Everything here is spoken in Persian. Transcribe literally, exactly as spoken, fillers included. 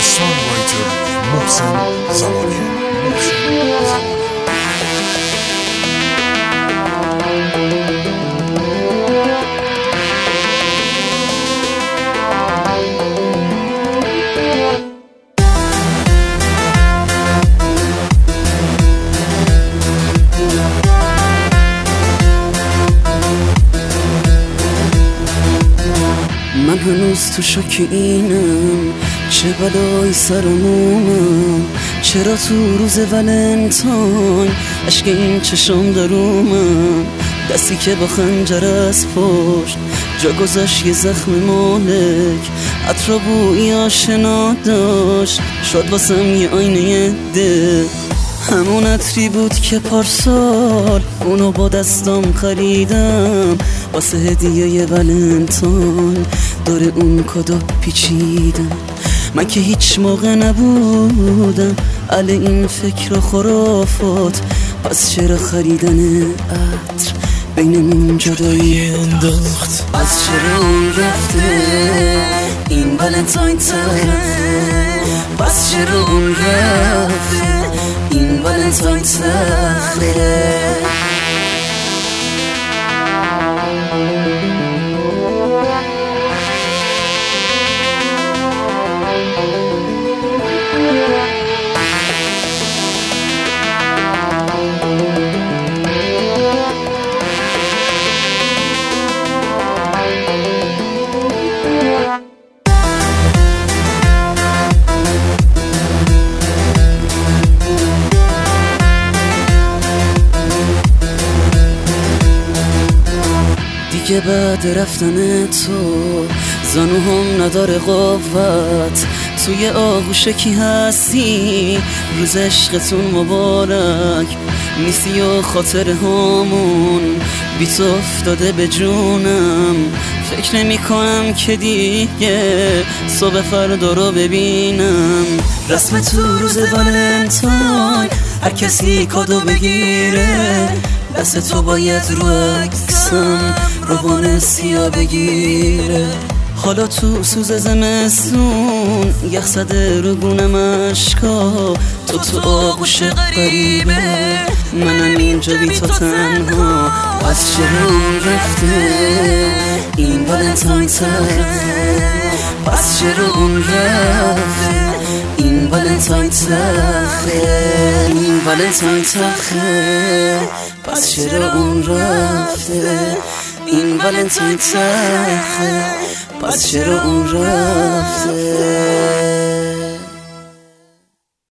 songwriter محسن زمانیان. محسن زمانیان. من هنوز تو شک اینم چه بلایی سرمومم، چرا تو روز ولنتاین اشک این چشم درومم، دستی که با خنجر از پشت جا گذاشت یه زخم مالک، عطر بویی آشنا داشت شد واسم یه آینه ده، همون عطری بود که پارسال اونو با دستام خریدم واسه هدیه یه ولنتاین، داره اون کادو پیچیدم. من که هیچ موقع نبودم اهل این فکر و خرافات، پس چرا خریدن عطر بینمون جدایی انداخت؟ پس چرا اون رفته این ولنتاین تخته؟ پس چرا اون رفته این ولنتاین تخته؟ دیگه بعد رفتن تو زانوهم نداره قوت، توی آغوش کی هستی روز عشقتون مبارک، نیستی و خاطر هامون بی تو افتاده به جونم، فکر نمی کنم که دیگه صبح فردا رو ببینم. رسم تو روز ولنتاین هر کسی کادو بگیره، دست تو باید رو عکسم روان سیاه بگیره. حالا تو سوز زمستون یخ زده رو گونم اشکا، تو تو آغوش غریبه منم اینجا بی تو تنها. پس چرا اون رفته این ولنتاین تخته؟ پس چرا اون رفته این ولنتاین تخته؟ این ولنتاین تخته؟ پس چرا اون رفته این ولنتاین تخته؟ پس چرا اون رفته